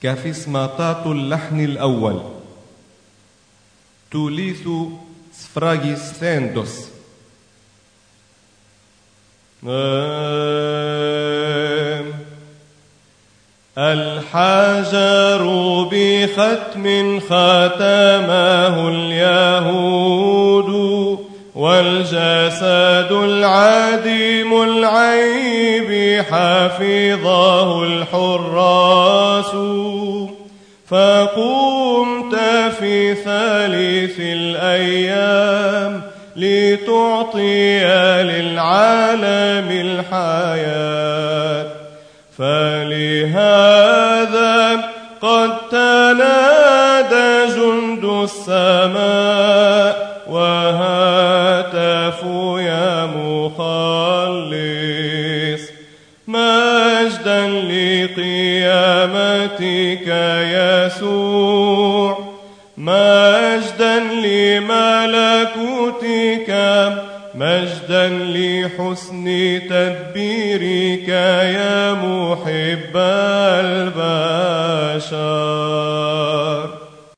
كافيسماتات اللحن الأول توليثو سفراغيس ثاندوس. الحجر بختم ختمه اليهود، والجسد العديم العيب حفظه الحراس. فقمت في ثالث الأيام لتعطي للعالم الحياة، فلهذا قد تنادى جند السماء وهتفوا يا مخلص. مجدا لقيامتك يسوع، مجدا لملكوتك، مجدا لحسن تدبيرك يا محب البشر.